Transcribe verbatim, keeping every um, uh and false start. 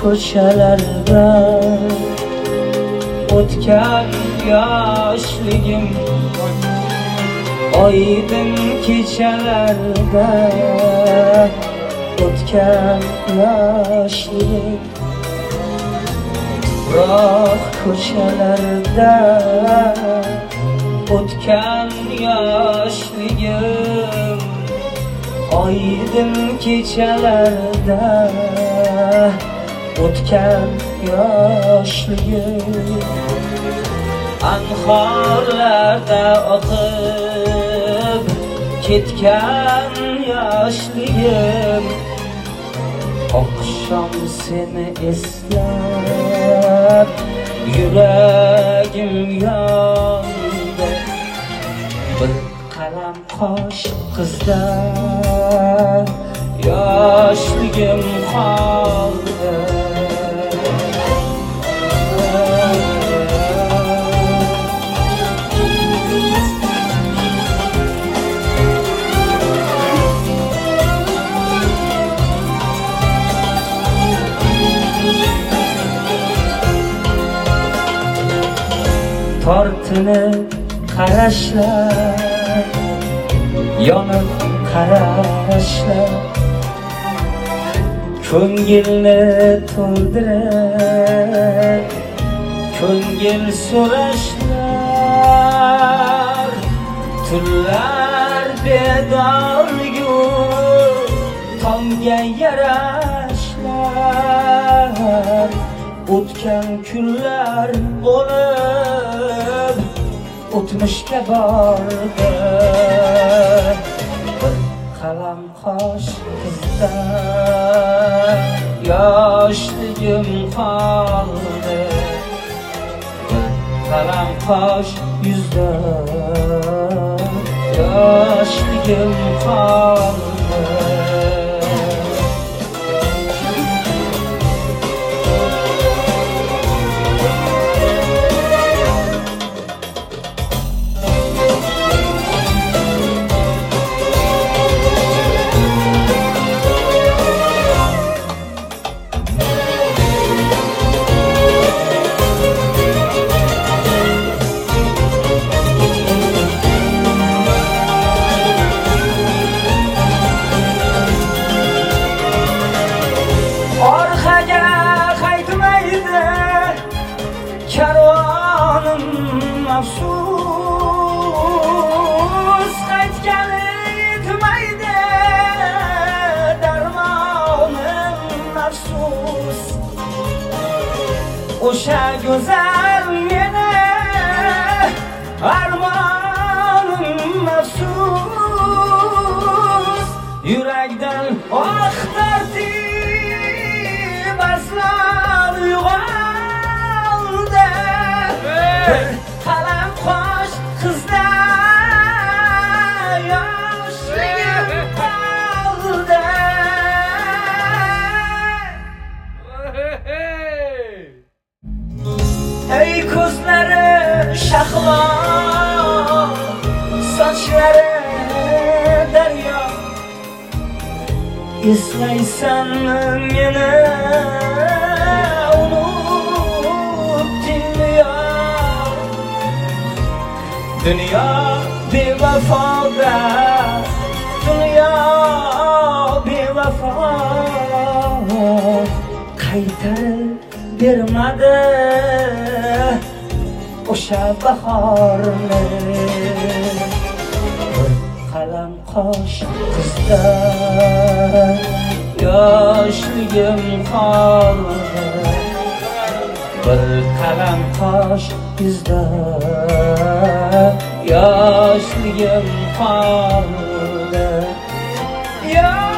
ko'chalarda o'tgan yoshligim, oydin kechalarda o'tgan yoshligim, biroq ko'chalarda o'tgan yoshligim, oydin kechalarda o'tgan yoshligim, anhorlarda oqib ketgan yoshligim, oqshom seni eslab yuragim yondi, bir qalam qosh qizda yoshligim qoldi. Tortinib qarashlar, yonib qarashlar, ko'ngilni to'ldirar, ko'ngil so'rashlar, tunlar bedorgu tongga yarashlar, o'tgan kunlar bo'lib o'tmishga bordi, bir qalam qosh qizda yoshligim qoldi, bir qalam qosh yuzda yoshligim qoldi. Karvonim afsus, qaytgani yetmaydi, darmonim afsus, o'sha go'zal meni armonim afsus, yurakdan oh tortib aslan uyg'on, bir qalam qosh qizda yoshligim qoldi. Ey ko'zlari shahlo, sochlari daryo, eslaysanmi meni? Dünya bevafoda, dünya bevafo, qaytarib bermadi o'sha bahorni, bir qalam qosh qizda yoshligim qoldi, bir qalam qosh yuzda yoshligim qoldi.